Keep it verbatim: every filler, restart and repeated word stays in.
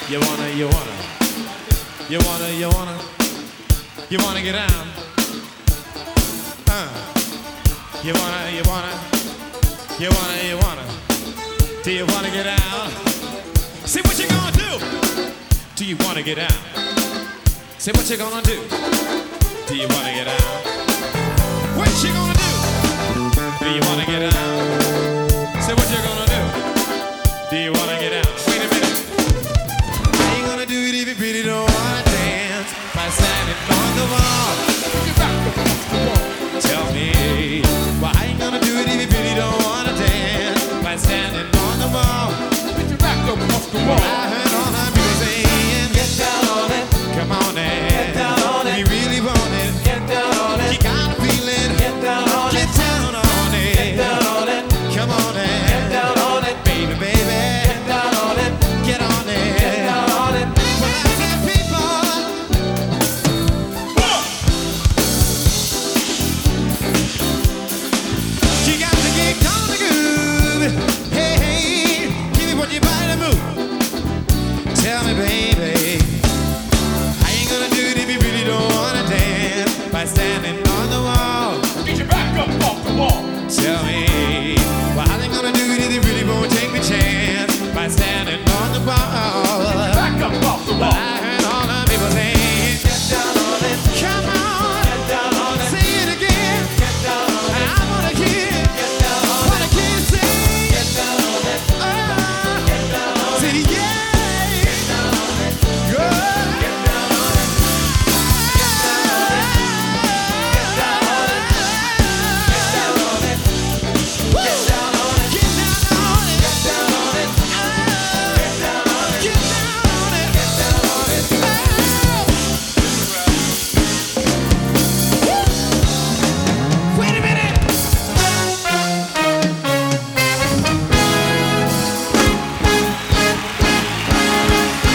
You wanna, you wanna, you wanna, you wanna, you wanna get down. Uh, you wanna, you wanna, you wanna, you wanna, do you wanna get down? See what you gonna do? Do you wanna get down? Say what you gonna do? Do you wanna get down? What you gonna do? Do you wanna get down?